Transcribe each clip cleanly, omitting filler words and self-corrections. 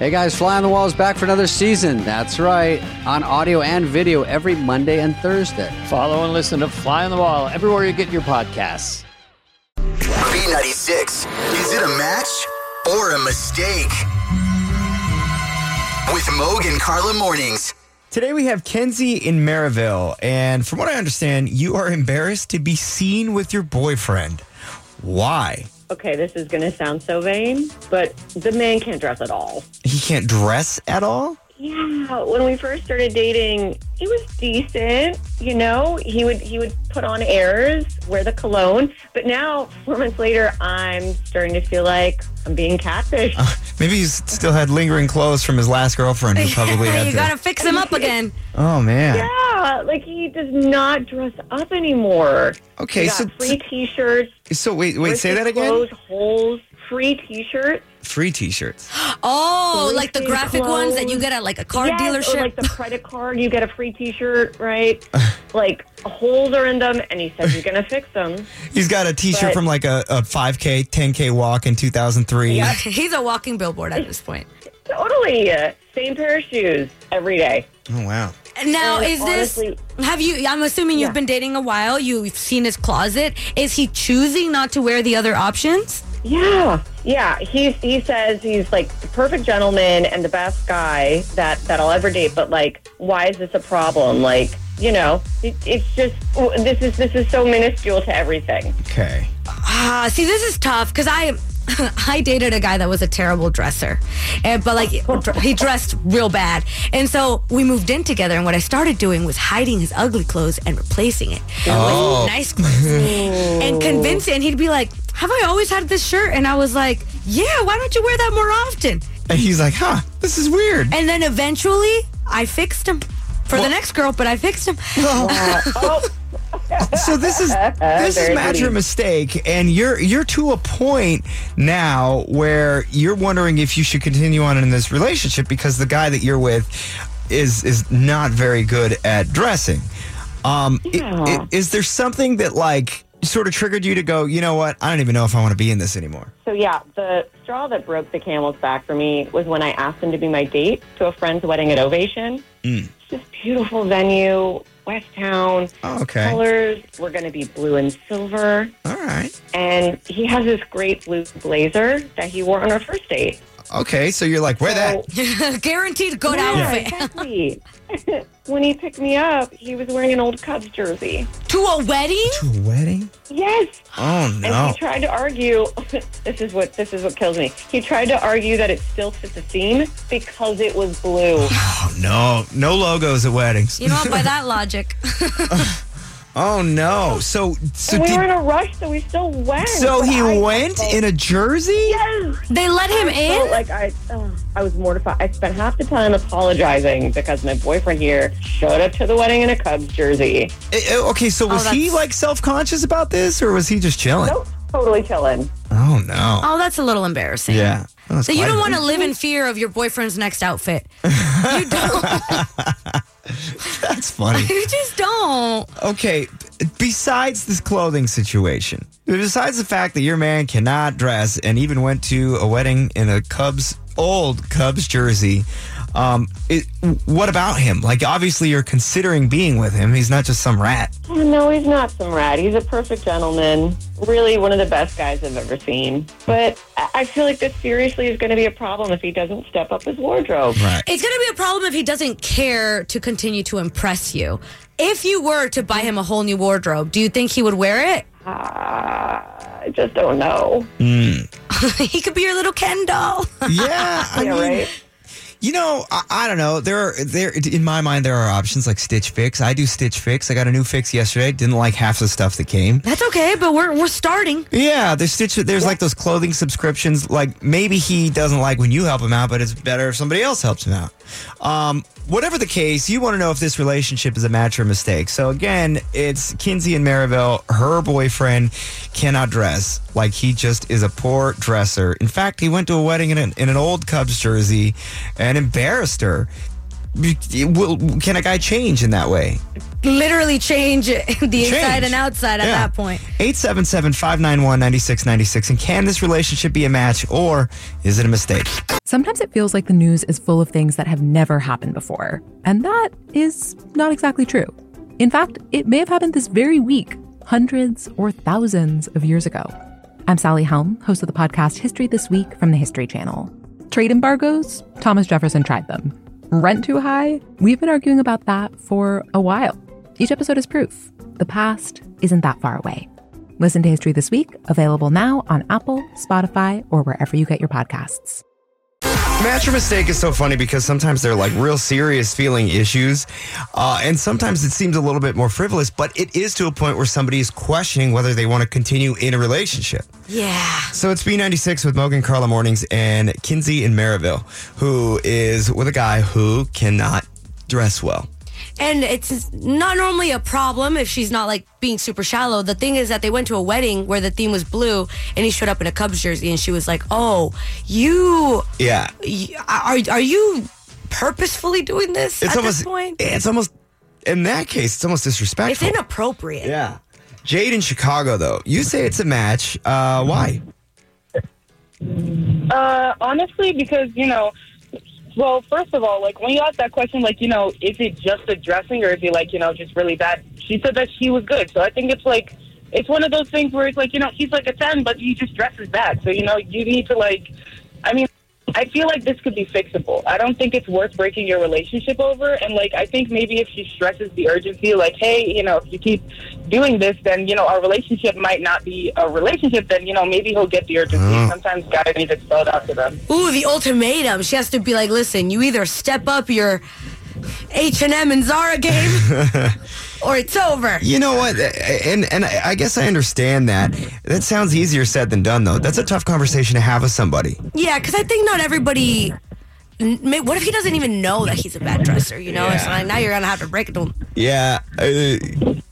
Hey guys, Fly on the Wall is back for another season. That's right, on audio and video every Monday and Thursday. Follow and listen to Fly on the Wall everywhere you get your podcasts. B96, is it a match or a mistake? With Moog and Carla Mornings. Today we have Kenzie in Maryville, and from what I understand, you are embarrassed to be seen with your boyfriend. Why? Okay, this is going to sound so vain, but the man can't dress at all. He can't dress at all? Yeah, when we first started dating, he was decent, you know. He would put on airs, wear the cologne, but now, 4 months later, I'm starting to feel like I'm being catfished. Maybe he's still had lingering clothes from his last girlfriend who probably had You gotta fix him up again. Oh, man. Yeah, like he does not dress up anymore. Okay, He got free T-shirts. So wait, say that again? Clothes, holes, free T-shirts. Free T-shirts. Oh, Free like the graphic clothes. ones that you get at like a car Yes, dealership. or like the credit card, you get a free T-shirt, right? Like holes are in them, and he says he's gonna fix them. He's got a T-shirt But- from like a 5K, 10K walk in 2003. Yeah. He's a walking billboard at this point. Totally, same pair of shoes every day. Oh, wow. Now, And is this, honestly- have you, I'm assuming you've Yeah. been dating a while, you've seen his closet. Is he choosing not to wear the other options? Yeah. He says he's like the perfect gentleman and the best guy that I'll ever date. But like, why is this a problem? Like, you know, it's just this is so minuscule to everything. Okay. See, this is tough because I dated a guy that was a terrible dresser, but like he dressed real bad. And so we moved in together, and what I started doing was hiding his ugly clothes and replacing it with nice clothes and convincing. And he'd be like, "Have I always had this shirt?" And I was like, "Yeah, why don't you wear that more often?" And he's like, this is weird. And then eventually I fixed him for the next girl, but I fixed him. So this is match or mistake, and you're to a point now where you're wondering if you should continue on in this relationship because the guy that you're with is not very good at dressing. Is there something that like sort of triggered you to go, you know what, I don't even know if I want to be in this anymore? So yeah, the straw that broke the camel's back for me was when I asked him to be my date to a friend's wedding at Ovation. It's this beautiful venue, West Town. Oh, okay. Colors were going to be blue and silver. All right. And he has this great blue blazer that he wore on our first date. Okay, so you're like, wear that. Guaranteed good outfit. Exactly. When he picked me up, he was wearing an old Cubs jersey. To a wedding? To a wedding? Yes. Oh, no. And he tried to argue, this is what kills me. He tried to argue that it still fit the theme because it was blue. Oh, no. No logos at weddings. You know what? By that logic. Oh, no. So And we did, were in a rush, so we still went. so But he I went felt- in a jersey? Yes. They let him I felt in? like I was mortified. I spent half the time apologizing because my boyfriend here showed up to the wedding in a Cubs jersey. Okay, so was he that's- like self-conscious about this, or was he just chilling? Nope, totally chilling. Oh, no. Oh, that's a little embarrassing. Yeah. That's So you quite don't a- want to live in fear of your boyfriend's next outfit. You don't. That's funny. You just don't. Okay, besides this clothing situation, besides the fact that your man cannot dress and even went to a wedding in a old Cubs jersey, what about him? Like, obviously you're considering being with him. He's not just some rat. Oh, no, he's not some rat. He's a perfect gentleman. Really one of the best guys I've ever seen. But I feel like this seriously is going to be a problem if he doesn't step up his wardrobe. Right. It's going to be a problem if he doesn't care to continue to impress you. If you were to buy him a whole new wardrobe, do you think he would wear it? I just don't know. He could be your little Ken doll. Yeah, I Yeah, mean, right? you know, I don't know. There, in my mind, there are options like Stitch Fix. I do Stitch Fix. I got a new fix yesterday. Didn't like half the stuff that came. That's okay, but we're starting. Yeah, there's like those clothing subscriptions. Like maybe he doesn't like when you help him out, but it's better if somebody else helps him out. Whatever the case, you want to know if this relationship is a match or a mistake. So again, it's Kinsey in Maryville. Her boyfriend cannot dress. Like he just is a poor dresser. In fact, he went to a wedding in an old Cubs jersey and embarrassed her. can a guy change in that way? Literally change the inside and outside at that point. 877-591-9696. And can this relationship be a match or is it a mistake? Sometimes it feels like the news is full of things that have never happened before. And that is not exactly true. In fact, it may have happened this very week, hundreds or thousands of years ago. I'm Sally Helm, host of the podcast History This Week from the History Channel. Trade embargoes? Thomas Jefferson tried them. Rent too high? We've been arguing about that for a while. Each episode is proof. The past isn't that far away. Listen to History This Week, available now on Apple, Spotify, or wherever you get your podcasts. Match or mistake is so funny because sometimes they're like real serious feeling issues. And sometimes it seems a little bit more frivolous, but it is to a point where somebody is questioning whether they want to continue in a relationship. Yeah. So it's B96 with Mogan Carla Mornings and Kinsey in Maryville, who is with a guy who cannot dress well. And it's not normally a problem if she's not like being super shallow. The thing is that they went to a wedding where the theme was blue and he showed up in a Cubs jersey and she was like, "Oh, are you purposefully doing this this point?" It's almost, in that case, it's almost disrespectful. It's inappropriate. Yeah. Jade in Chicago, though, you say it's a match. Why? Honestly, because, well, first of all, like, when you ask that question, like, is it just the dressing or is it, like, just really bad? She said that she was good. So I think it's, like, it's one of those things where it's, like, he's, like, a 10, but he just dresses bad. So, you need to, like, I feel like this could be fixable. I don't think it's worth breaking your relationship over. And, like, I think maybe if she stresses the urgency, like, hey, if you keep doing this, then, our relationship might not be a relationship. Then, maybe he'll get the urgency. Sometimes guys need to spell it out to them. Ooh, the ultimatum. She has to be like, listen, you either step up your H&M and Zara game or it's over. You know what? And I guess I understand that. That sounds easier said than done, though. That's a tough conversation to have with somebody. Yeah, because I think not everybody... What if he doesn't even know that he's a bad dresser, Yeah. So like, now you're going to have to break it to him. Yeah. It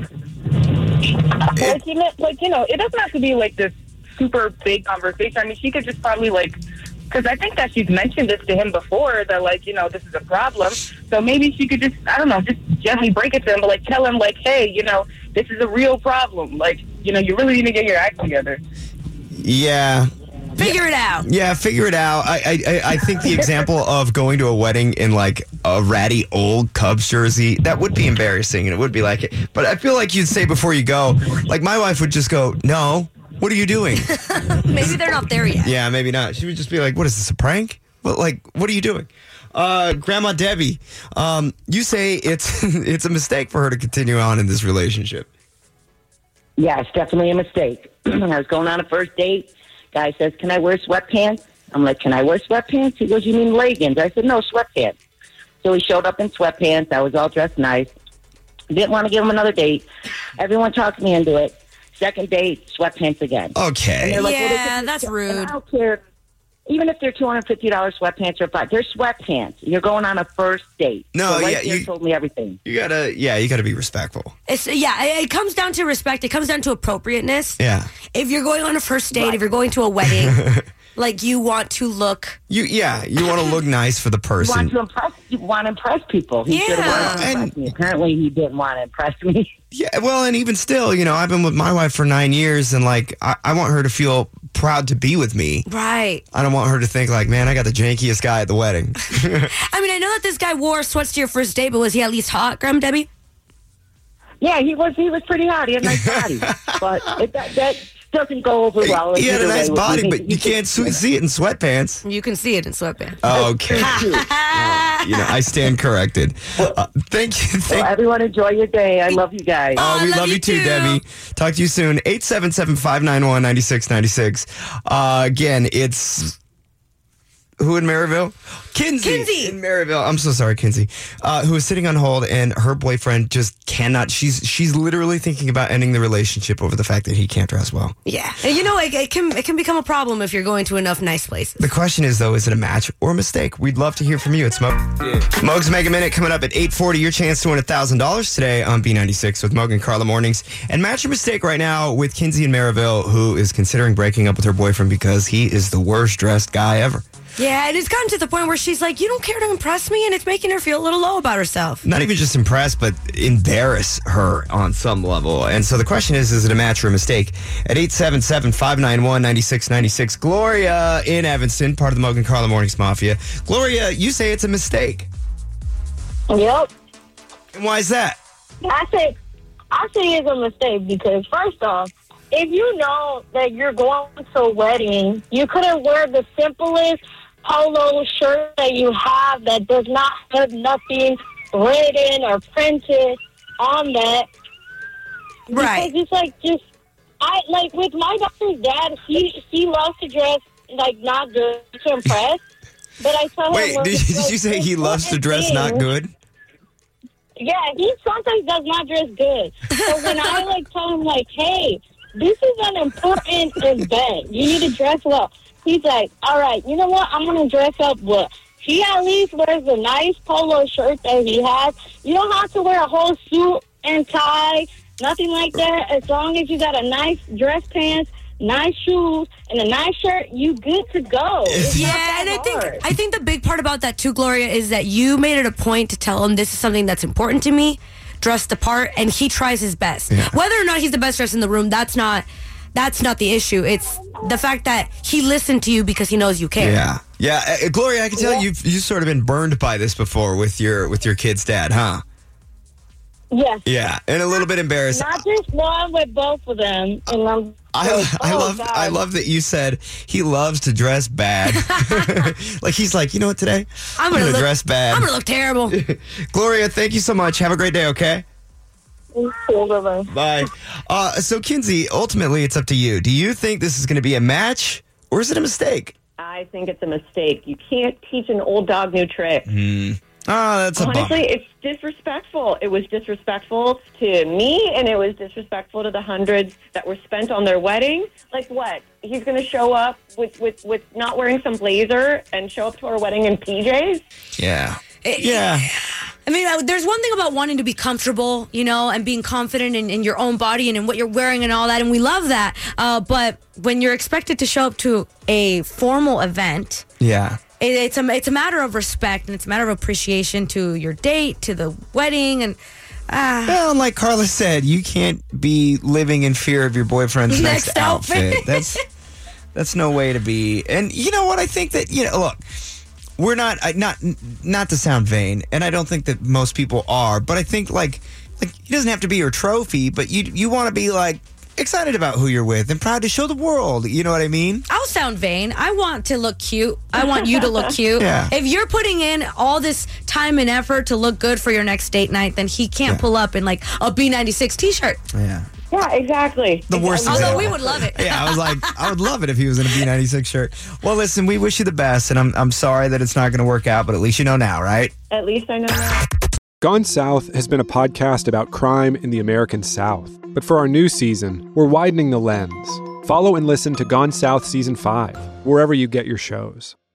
doesn't have to be, like, this super big conversation. I mean, she could just probably, like... Because I think that she's mentioned this to him before, that, like, this is a problem. So maybe she could just, I don't know, just gently break it to him, but, like, tell him, like, hey, this is a real problem. Like, you really need to get your act together. Yeah. Figure it out. Yeah, figure it out. I think the example of going to a wedding in, like, a ratty old Cubs jersey, that would be embarrassing, and it would be like it. But I feel like you'd say before you go, like, my wife would just go, no. What are you doing? Maybe they're not there yet. Yeah, maybe not. She would just be like, what is this, a prank? What are you doing? Grandma Debbie, you say it's a mistake for her to continue on in this relationship. Yeah, it's definitely a mistake. I was going on a first date. Guy says, can I wear sweatpants? I'm like, can I wear sweatpants? He goes, you mean leggings? I said, no, sweatpants. So he showed up in sweatpants. I was all dressed nice. Didn't want to give him another date. Everyone talked me into it. Second date, sweatpants again. Okay. And like, yeah, that's rude. I don't care. Even if they're $250 sweatpants or $5, they're sweatpants. You're going on a first date. No, so yeah, you told me everything. You gotta be respectful. It comes down to respect. It comes down to appropriateness. Yeah. If you're going on a first date, if you're going to a wedding, like you want to look. You want to look nice for the person. You want to impress people. He should have wanted to impress me. Apparently, he didn't want to impress me. Yeah, well, and even still, I've been with my wife for 9 years, and like I want her to feel proud to be with me. Right. I don't want her to think like, man, I got the jankiest guy at the wedding. I mean, I know that this guy wore sweats to your first date, but was he at least hot, Grandma Debbie? Yeah, he was pretty hot. He had a nice body. But that doesn't go over well. He had a nice body, but you can't see it in sweatpants. You can see it in sweatpants. Oh, okay. I stand corrected. Thank you. Well, everyone enjoy your day. I love you guys. Oh, we love you too, Debbie. Talk to you soon. 877-591-9696. Again, it's... Who in Maryville? Kinsey in Maryville. I'm so sorry, Kinsey. Who is sitting on hold, and her boyfriend just cannot. She's literally thinking about ending the relationship over the fact that he can't dress well. Yeah, and it can become a problem if you're going to enough nice places. The question is, though, is it a match or a mistake? We'd love to hear from you. It's Mo's Mega Minute coming up at 8:40. Your chance to win $1,000 today on B96 with Mogan Carla Mornings. And match or mistake right now with Kinsey in Maryville, who is considering breaking up with her boyfriend because he is the worst dressed guy ever. Yeah, and it's gotten to the point where she's like, you don't care to impress me, and it's making her feel a little low about herself. Not even just impress, but embarrass her on some level. And so the question is it a match or a mistake? At 877-591-9696, Gloria in Evanston, part of the Mogan Carla Mornings Mafia. Gloria, you say it's a mistake. Yep. And why is that? I say it's a mistake because, first off, if you know that you're going to a wedding, you couldn't wear the simplest polo shirt that you have that does not have nothing written or printed on that. Right. Because it's like with my daughter's dad, he loves to dress like not good to impress. But I tell him, wait, did you say he loves to dress not good? Yeah, he sometimes does not dress good. So when I tell him hey, this is an important event. You need to dress well. He's like, all right, you know what? I'm going to dress up well. He at least wears a nice polo shirt that he has. You don't have to wear a whole suit and tie, nothing like that. As long as you got a nice dress pants, nice shoes, and a nice shirt, you good to go. Yeah, and I think the big part about that too, Gloria, is that you made it a point to tell him this is something that's important to me. Dress the part, and he tries his best. Yeah. Whether or not he's the best dressed in the room, that's not the issue. It's the fact that he listened to you because he knows you care. Yeah. Gloria, I can tell you've sort of been burned by this before with your kid's dad, huh? Yes. Yeah, and a little bit embarrassed. Not just one, with both of them. And I love that you said he loves to dress bad. He's like, you know what, today I'm gonna dress bad. I'm gonna look terrible. Gloria, thank you so much. Have a great day, okay? Bye. So, Kinsey, ultimately, it's up to you. Do you think this is going to be a match, or is it a mistake? I think it's a mistake. You can't teach an old dog new tricks. Oh, that's a bummer. Honestly, it's disrespectful. It was disrespectful to me, and it was disrespectful to the hundreds that were spent on their wedding. Like what? He's going to show up with not wearing some blazer and show up to our wedding in PJs? Yeah. I mean, there's one thing about wanting to be comfortable, and being confident in your own body and in what you're wearing and all that, and we love that. But when you're expected to show up to a formal event, it's a matter of respect, and it's a matter of appreciation to your date, to the wedding, and well, like Carla said, you can't be living in fear of your boyfriend's next outfit. That's no way to be. And you know what? I think that look. We're not to sound vain, and I don't think that most people are, but I think like he doesn't have to be your trophy, but you want to be excited about who you're with and proud to show the world. You know what I mean? I'll sound vain. I want to look cute. I want you to look cute. Yeah. If you're putting in all this time and effort to look good for your next date night, then he can't pull up in a B96 t-shirt. Yeah. Yeah, exactly. The worst Although example. we would love it. Yeah, I was like, I would love it if he was in a B96 shirt. Well, listen, we wish you the best, and I'm sorry that it's not going to work out, but at least you know now, right? At least I know now. Gone South has been a podcast about crime in the American South. But for our new season, we're widening the lens. Follow and listen to Gone South Season 5, wherever you get your shows.